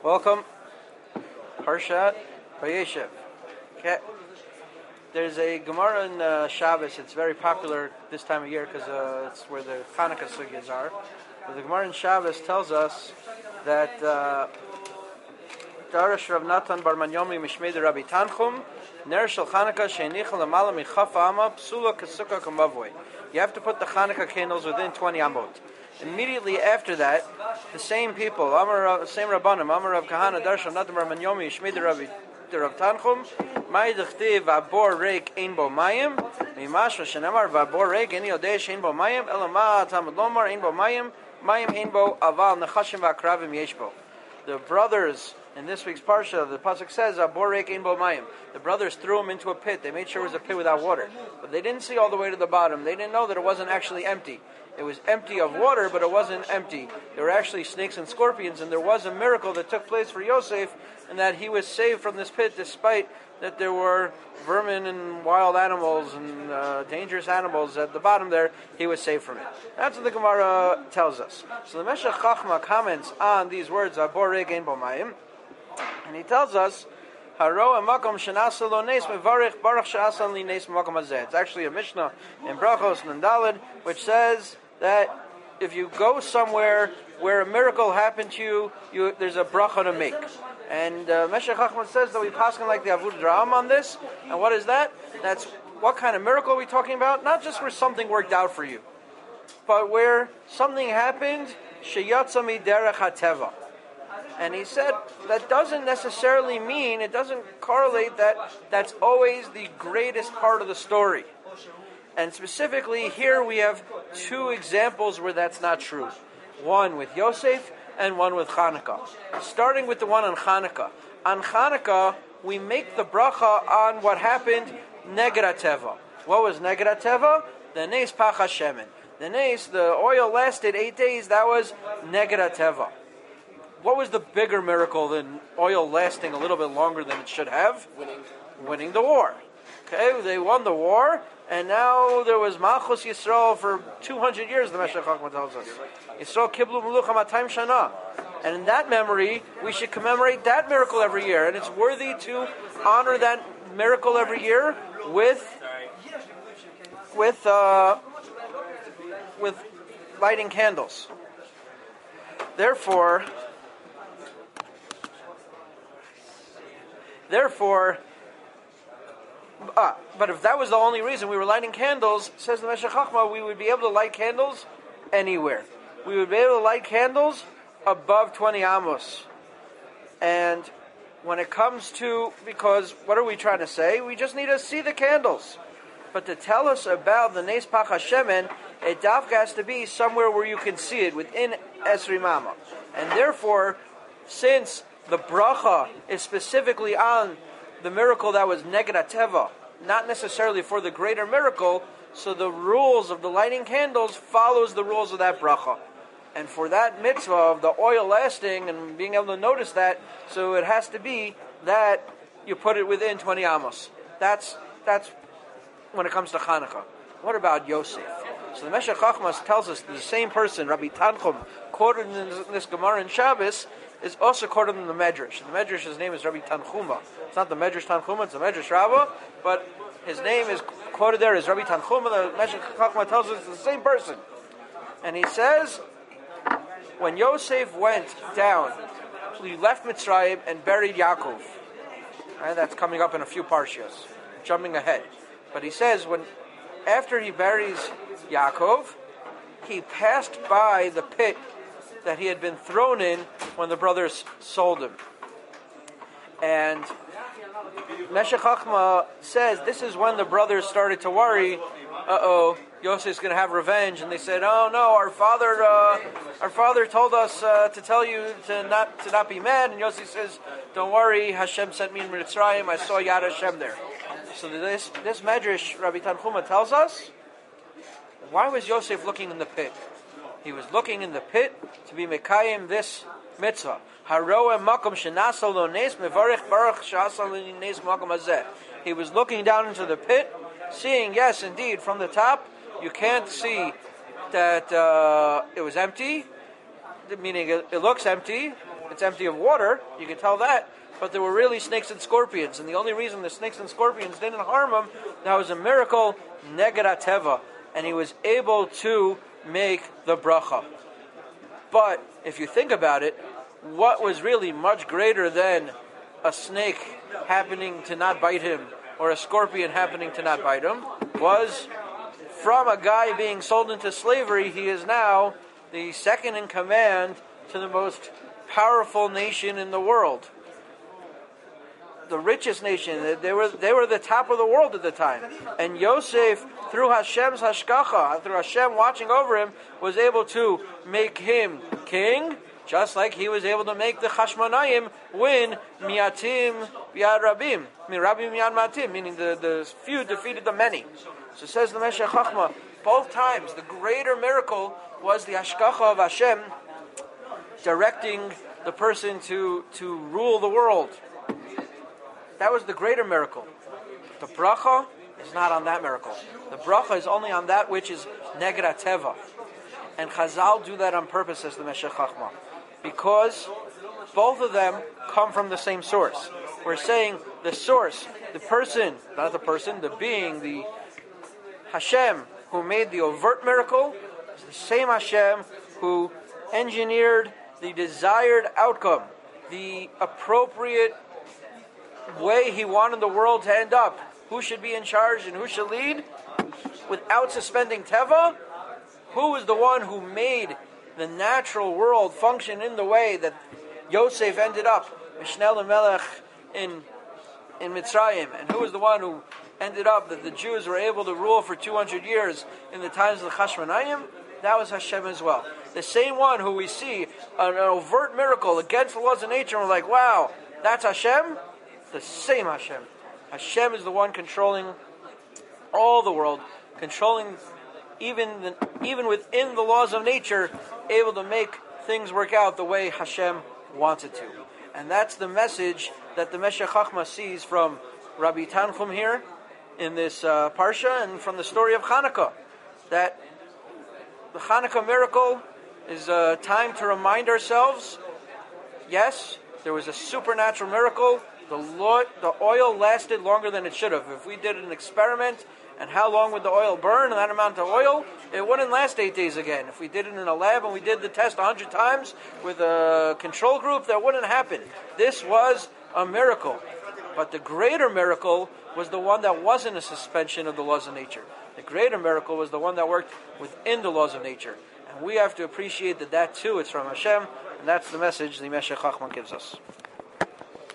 Welcome, Parshat Vayeshev. Okay. There's a Gemara in Shabbos. It's very popular this time of year because it's where the Hanukkah sugyas are. But the Gemara in Shabbos tells us that Darash Rav Natan Bar Manyomi Mishmei Rabbi Tanchum Ner Shel Hanukkah Sheinichel Lamala Michaf Ama Psula Kesukah Kamavoi. You have to put the Hanukkah candles within 20 amot. Immediately after that, the same people, same Rabbanim, Amar Rav Kahana, Darsham Natan Bar Manyomi, Shmei the Rav Tanchum, Mai Dechtiv Vabor Reik Ein Bo Mayim, Mimashma Shenamar Vabor Reik Ein Yodesh Ein Bo Mayim, Elama Tamad Lomar Ein Bo Mayim, Mayim Ein Bo Aval Nechashim V'Akravim Yeshbo. The brothers in this week's parsha, the pasuk says, "Vabor Reik Ein Bo Mayim." The brothers threw him into a pit. They made sure it was a pit without water, but they didn't see all the way to the bottom. They didn't know that it wasn't actually empty. It was empty of water, but it wasn't empty. There were actually snakes and scorpions, and there was a miracle that took place for Yosef, and that he was saved from this pit despite that there were vermin and wild animals and dangerous animals at the bottom there. He was saved from it. That's what the Gemara tells us. So the Meshech Chachma comments on these words, "Vabor Reik Ein Bo Mayim," and he tells us, Haro emakom shenasa lo nes mevarich baruch she'asan li nes makom hazeh. It's actually a Mishnah in Brachos Nandalid which says that if you go somewhere where a miracle happened to you, there's a bracha to make. And Meshech Chachman says that we paskin like the Avodah Zarah on this. And what is that? That's what kind of miracle are we talking about? Not just where something worked out for you, but where something happened sheyatza miderech hateva. And he said that doesn't necessarily mean, it doesn't correlate that that's always the greatest part of the story. And specifically here we have two examples where that's not true. One with Yosef and one with Hanukkah. Starting with the one on Hanukkah. On Hanukkah, we make the bracha on what happened neged hateva. What was neged hateva? The nes pachas shemen. The nes, the oil lasted 8 days, that was neged hateva. What was the bigger miracle than oil lasting a little bit longer than it should have? Winning the war. Okay, they won the war, and now there was Malchus Yisrael for 200 years, the Meshech Chachma tells us. Yisrael kiblu melucha 200 shana. And in that memory, we should commemorate that miracle every year. And it's worthy to honor that miracle every year with lighting candles. Therefore, but if that was the only reason we were lighting candles, says the Meshech Chachma, we would be able to light candles anywhere. We would be able to light candles above 20 amos. And when it comes to, because what are we trying to say? We just need to see the candles. But to tell us about the Nes Pachas Shemen, it dafka has to be somewhere where you can see it, within Esri Mama. And therefore, since the bracha is specifically on the miracle that was neged hateva, not necessarily for the greater miracle, so the rules of the lighting candles follows the rules of that bracha. And for that mitzvah of the oil lasting and being able to notice that, so it has to be that you put it within 20 amos. That's when it comes to Hanukkah. What about Yosef? So the Meshech Chachma tells us the same person, Rabbi Tanchum, quoted in this Gemara in Shabbos, is also quoted in the Medrash. The Medrash's name is Rabbi Tanchuma. It's not the Medrash Tanchuma, it's the Medrash Rabbah, but his name is quoted there as Rabbi Tanchuma. The Meshech Chachma tells us it's the same person. And he says, when Yosef went down, he left Mitzrayim and buried Yaakov. Right, that's coming up in a few parshias, jumping ahead. But he says, after he buries Yaakov, he passed by the pit that he had been thrown in when the brothers sold him. And Meshech Chachma says this is when the brothers started to worry, Yosef's going to have revenge. And they said, oh no, our father told us to tell you to not be mad. And Yosef says, don't worry, Hashem sent me in Mitzrayim, I saw Yad Hashem there. So this Medrash, Rabbi Tanchuma tells us, why was Yosef looking in the pit? He was looking in the pit to be mekayim this mitzvah. Haroeh makom shenasa lo nes mevarich baruch she'asa li nes makom hazeh. He was looking down into the pit, seeing, yes, indeed, from the top, you can't see that it was empty, meaning it looks empty, it's empty of water, you can tell that, but there were really snakes and scorpions, and the only reason the snakes and scorpions didn't harm him, that was a miracle, neged hateva, and he was able to make the bracha. But if you think about it, what was really much greater than a snake happening to not bite him or a scorpion happening to not bite him was from a guy being sold into slavery, he is now the second in command to the most powerful nation in the world. The richest nation. They were the top of the world at the time. And Yosef, through Hashem's hashgacha, through Hashem watching over him, was able to make him king, just like he was able to make the Chashmonayim win miatim biad rabim. Rabim biad matim, meaning the few defeated the many. So says the Meshech Chochmah, both times the greater miracle was the hashgacha of Hashem directing the person to rule the world. That was the greater miracle. The bracha is not on that miracle. The bracha is only on that which is neged hateva. And Chazal do that on purpose, says the Meshech Chochmah, because both of them come from the same source. We're saying the source, the person, not the person, the being, the Hashem who made the overt miracle, is the same Hashem who engineered the desired outcome, the appropriate way he wanted the world to end up, who should be in charge and who should lead, without suspending teva. Who is the one who made the natural world function in the way that Yosef ended up, Mishneh L'Melech in Mitzrayim, and who is the one who ended up that the Jews were able to rule for 200 years in the times of the Chashmonayim? That was Hashem as well. The same one who we see an overt miracle against the laws of nature, and we're like, wow, that's Hashem? The same Hashem. Hashem is the one controlling all the world, controlling even within the laws of nature, able to make things work out the way Hashem wants it to. And that's the message that the Meshech Chochmah sees from Rabbi Tanchum here in this parsha and from the story of Hanukkah. That the Hanukkah miracle is a time to remind ourselves, yes, there was a supernatural miracle. The oil lasted longer than it should have. If we did an experiment, and how long would the oil burn, and that amount of oil, it wouldn't last 8 days again. If we did it in a lab and we did the test 100 times with a control group, that wouldn't happen. This was a miracle. But the greater miracle was the one that wasn't a suspension of the laws of nature. The greater miracle was the one that worked within the laws of nature. And we have to appreciate that too is from Hashem, and that's the message the Meshech Chochmah gives us.